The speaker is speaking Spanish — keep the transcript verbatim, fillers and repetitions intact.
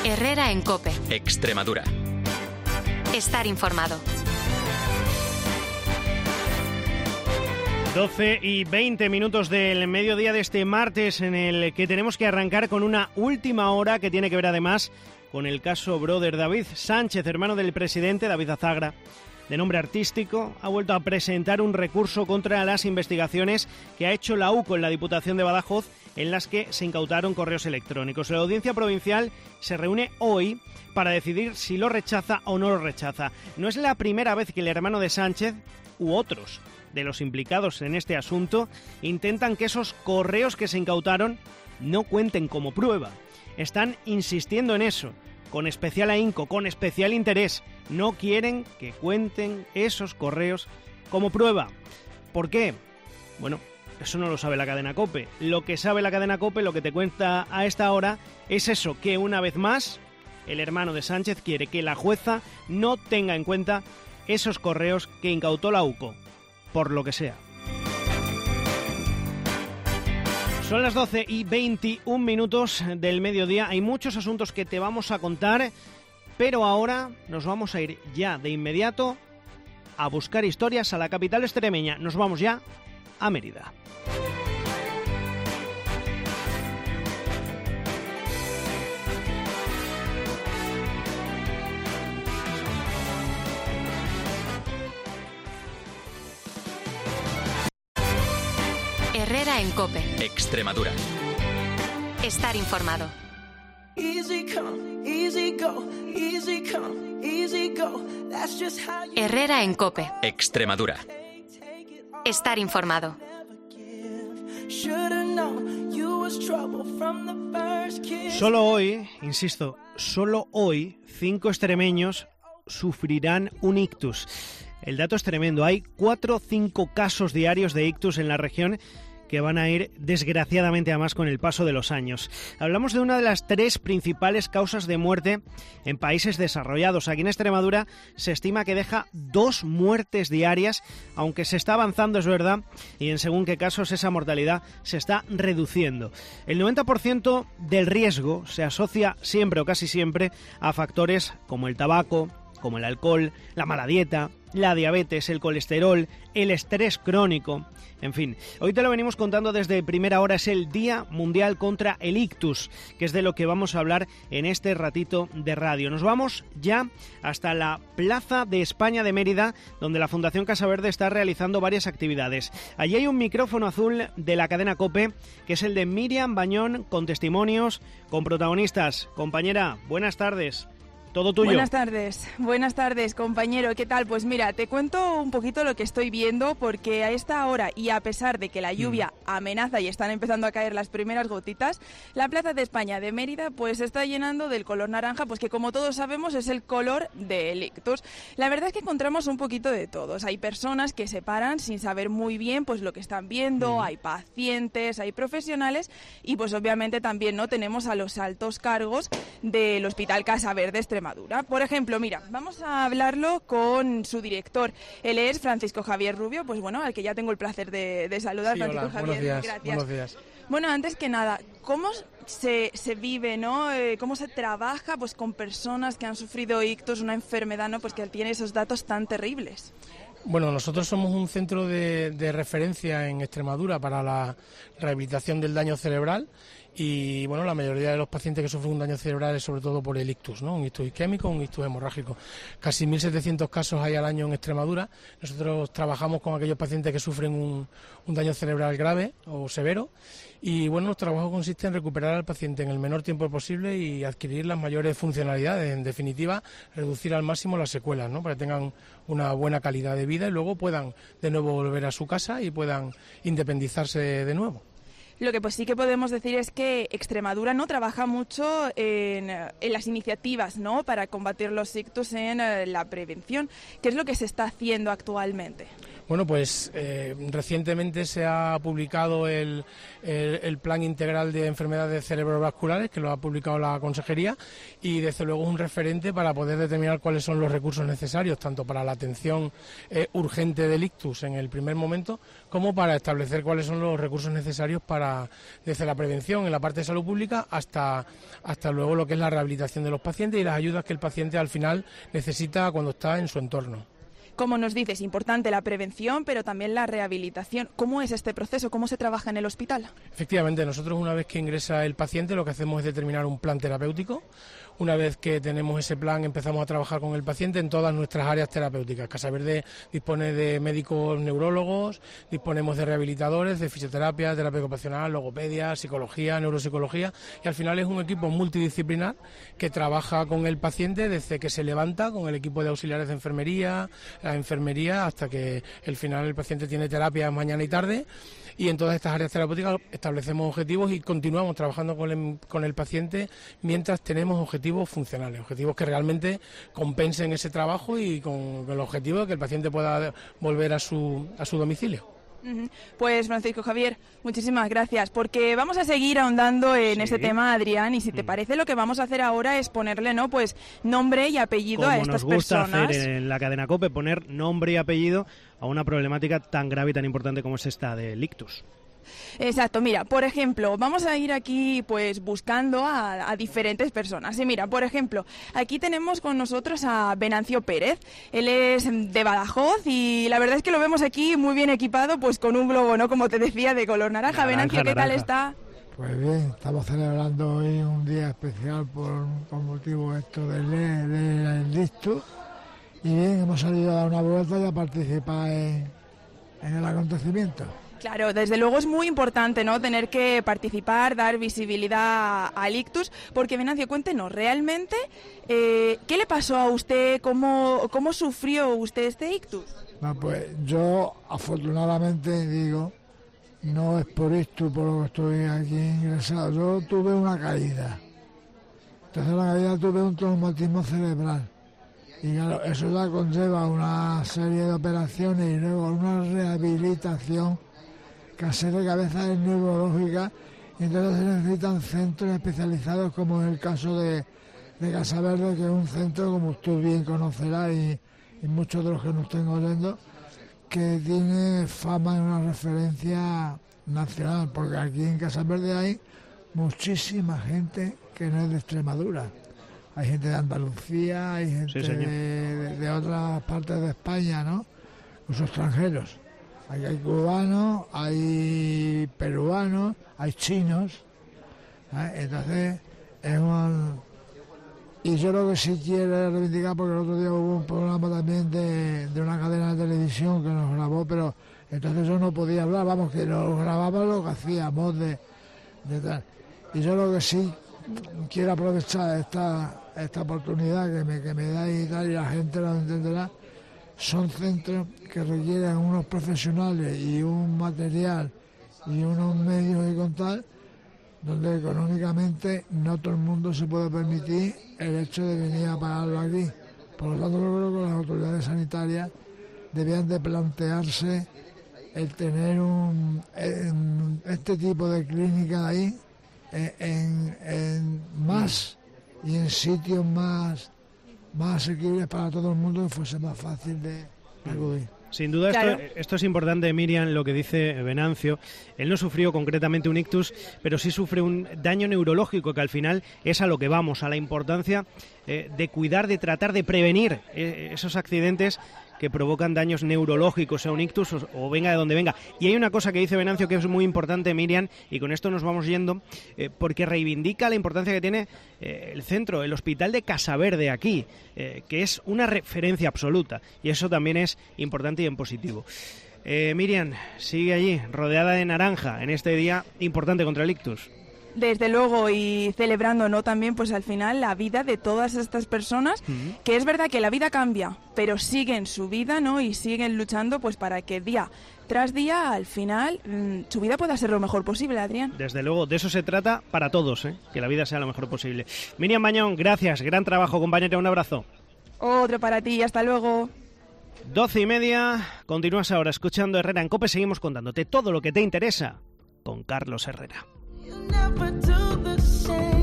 Herrera en COPE. Extremadura. Estar informado. doce y veinte minutos del mediodía de este martes, en el que tenemos que arrancar con una última hora que tiene que ver además con el caso Brother. David Sánchez, hermano del presidente David Azagra, de nombre artístico, ha vuelto a presentar un recurso contra las investigaciones que ha hecho la U C O en la Diputación de Badajoz, en las que se incautaron correos electrónicos. La Audiencia Provincial se reúne hoy para decidir si lo rechaza o no lo rechaza. No es la primera vez que el hermano de Sánchez u otros de los implicados en este asunto intentan que esos correos que se incautaron no cuenten como prueba. Están insistiendo en eso, con especial ahínco, con especial interés. No quieren que cuenten esos correos como prueba. ¿Por qué? Bueno, eso no lo sabe la cadena COPE. Lo que sabe la cadena COPE, lo que te cuenta a esta hora, es eso, que una vez más el hermano de Sánchez quiere que la jueza no tenga en cuenta esos correos que incautó la U C O, por lo que sea. Son las doce y veintiún minutos del mediodía. Hay muchos asuntos que te vamos a contar, pero ahora nos vamos a ir ya de inmediato a buscar historias a la capital extremeña. Nos vamos ya a Mérida. Herrera en COPE. Extremadura. Estar informado. Herrera en COPE. Extremadura. Estar informado. Solo hoy, insisto, solo hoy, cinco extremeños sufrirán un ictus. El dato es tremendo. Hay cuatro o cinco casos diarios de ictus en la región que van a ir desgraciadamente a más con el paso de los años. Hablamos de una de las tres principales causas de muerte en países desarrollados. Aquí en Extremadura se estima que deja dos muertes diarias, aunque se está avanzando, es verdad, y en según qué casos esa mortalidad se está reduciendo. El noventa por ciento del riesgo se asocia siempre o casi siempre a factores como el tabaco, como el alcohol, la mala dieta, la diabetes, el colesterol, el estrés crónico, en fin. Hoy te lo venimos contando desde primera hora. Es el Día Mundial contra el Ictus, que es de lo que vamos a hablar en este ratito de radio. Nos vamos ya hasta la Plaza de España de Mérida, donde la Fundación Casa Verde está realizando varias actividades. Allí hay un micrófono azul de la cadena COPE, que es el de Miriam Bañón, con testimonios, con protagonistas. Compañera, buenas tardes. Todo tuyo. Buenas tardes, buenas tardes, compañero. ¿Qué tal? Pues mira, te cuento un poquito lo que estoy viendo, porque a esta hora y a pesar de que la lluvia mm. amenaza y están empezando a caer las primeras gotitas, la Plaza de España de Mérida pues se está llenando del color naranja, pues que como todos sabemos es el color del ictus. La verdad es que encontramos un poquito de todos. Hay personas que se paran sin saber muy bien pues lo que están viendo, mm. hay pacientes, hay profesionales y pues obviamente también no tenemos a los altos cargos del Hospital Casa Verde Extremadura. Por ejemplo, mira, vamos a hablarlo con su director. Él es Francisco Javier Rubio, pues bueno, al que ya tengo el placer de, de saludar. Sí, Francisco hola, Javier, buenos días, gracias. Buenos días. Bueno, antes que nada, ¿cómo se, se vive, no? Eh, ¿Cómo se trabaja pues con personas que han sufrido ictus, una enfermedad, no? Pues que tiene esos datos tan terribles. Bueno, nosotros somos un centro de, de referencia en Extremadura para la rehabilitación del daño cerebral. Y bueno, la mayoría de los pacientes que sufren un daño cerebral es sobre todo por el ictus, ¿no? Un ictus isquémico, un ictus hemorrágico. Casi mil setecientos casos hay al año en Extremadura. Nosotros trabajamos con aquellos pacientes que sufren un, un daño cerebral grave o severo. Y bueno, nuestro trabajo consiste en recuperar al paciente en el menor tiempo posible y adquirir las mayores funcionalidades. En definitiva, reducir al máximo las secuelas, ¿no? Para que tengan una buena calidad de vida y luego puedan de nuevo volver a su casa y puedan independizarse de nuevo. Lo que pues sí que podemos decir es que Extremadura no trabaja mucho en, en las iniciativas, ¿no?, para combatir los ictus en la prevención. ¿Qué es lo que se está haciendo actualmente? Bueno, pues eh, recientemente se ha publicado el, el, el Plan Integral de Enfermedades Cerebrovasculares, que lo ha publicado la Consejería, y desde luego es un referente para poder determinar cuáles son los recursos necesarios, tanto para la atención eh, urgente del ictus en el primer momento, como para establecer cuáles son los recursos necesarios para, desde la prevención en la parte de salud pública hasta, hasta luego lo que es la rehabilitación de los pacientes y las ayudas que el paciente al final necesita cuando está en su entorno. Como nos dices, importante la prevención, pero también la rehabilitación. ¿Cómo es este proceso? ¿Cómo se trabaja en el hospital? Efectivamente, nosotros una vez que ingresa el paciente lo que hacemos es determinar un plan terapéutico. Una vez que tenemos ese plan empezamos a trabajar con el paciente en todas nuestras áreas terapéuticas. Casa Verde dispone de médicos neurólogos, disponemos de rehabilitadores, de fisioterapia, terapia ocupacional, logopedia, psicología, neuropsicología, y al final es un equipo multidisciplinar que trabaja con el paciente desde que se levanta con el equipo de auxiliares de enfermería, la enfermería, hasta que el final el paciente tiene terapia mañana y tarde. Y en todas estas áreas terapéuticas establecemos objetivos y continuamos trabajando con el, con el paciente mientras tenemos objetivos funcionales, objetivos que realmente compensen ese trabajo y con, con el objetivo de que el paciente pueda volver a su, a su domicilio. Pues Francisco Javier, muchísimas gracias, porque vamos a seguir ahondando en sí. este tema, Adrián, y si te mm. parece lo que vamos a hacer ahora es ponerle, ¿no?, pues nombre y apellido Como a estas nos gusta personas. Hacer en la cadena COPE, poner nombre y apellido a una problemática tan grave y tan importante como es esta del ictus. Exacto, mira, por ejemplo, vamos a ir aquí pues buscando a, a diferentes personas. Y mira, por ejemplo, aquí tenemos con nosotros a Venancio Pérez. Él es de Badajoz y la verdad es que lo vemos aquí muy bien equipado, pues con un globo, ¿no?, como te decía, de color naranja. naranja Venancio, ¿qué naranja. tal está? Pues bien, estamos celebrando hoy un día especial por, por motivo esto del, del ictus. Y bien, hemos salido a dar una vuelta y a participar en, en el acontecimiento. Claro, desde luego es muy importante, ¿no?, tener que participar, dar visibilidad al ictus, porque Venancio, cuéntenos, realmente, eh, ¿qué le pasó a usted? ¿Cómo, cómo sufrió usted este ictus? No, pues yo, afortunadamente, digo, no es por ictus por lo que estoy aquí ingresado, yo tuve una caída. Entonces la caída tuve un traumatismo cerebral. Y claro, eso ya conlleva una serie de operaciones y luego una rehabilitación que hacer de cabeza es neurológica, y entonces se necesitan centros especializados, como en el caso de, de Casa Verde, que es un centro, como usted bien conocerá, y, y muchos de los que nos estén oyendo, que tiene fama en una referencia nacional, porque aquí en Casa Verde hay muchísima gente que no es de Extremadura. Hay gente de Andalucía, hay gente sí, de, de, de otras partes de España, ¿no?, incluso extranjeros. Aquí hay cubanos, hay peruanos, hay chinos, ¿eh? Entonces es un... Y yo lo que sí quiero reivindicar, porque el otro día hubo un programa también de, de una cadena de televisión que nos grabó, pero entonces yo no podía hablar, vamos, que nos grababa lo que hacíamos de, de tal. Y yo lo que sí quiero aprovechar esta, esta oportunidad que me, que me da y tal, y la gente lo entenderá. Son centros que requieren unos profesionales y un material y unos medios y con tal, donde económicamente no todo el mundo se puede permitir el hecho de venir a pagarlo aquí. Por lo tanto, yo creo que las autoridades sanitarias debían de plantearse el tener un, en, este tipo de clínica ahí en, en más y en sitios más más asequibles para todo el mundo, y fuese más fácil de acudir. Sin duda, claro. esto, esto es importante, Miriam, lo que dice Venancio. Él no sufrió concretamente un ictus, pero sí sufre un daño neurológico, que al final es a lo que vamos, a la importancia eh, de cuidar, de tratar de prevenir eh, esos accidentes que provocan daños neurológicos, sea un ictus o, o venga de donde venga. Y hay una cosa que dice Venancio que es muy importante, Miriam, y con esto nos vamos yendo, eh, porque reivindica la importancia que tiene eh, el centro, el hospital de Casa Verde aquí, eh, que es una referencia absoluta, y eso también es importante y en positivo. Eh, Miriam, sigue allí, rodeada de naranja, en este día importante contra el ictus. Desde luego, y celebrando, ¿no?, también pues al final la vida de todas estas personas, uh-huh. que es verdad que la vida cambia, pero siguen su vida, ¿no?, y siguen luchando pues para que día tras día, al final, mmm, su vida pueda ser lo mejor posible, Adrián. Desde luego, de eso se trata para todos, ¿eh?, que la vida sea lo mejor posible. Miriam Bañón, gracias, gran trabajo, compañera, un abrazo. Otro para ti, hasta luego. Doce y media, continúas ahora escuchando Herrera en COPE, seguimos contándote todo lo que te interesa con Carlos Herrera. You never do the same.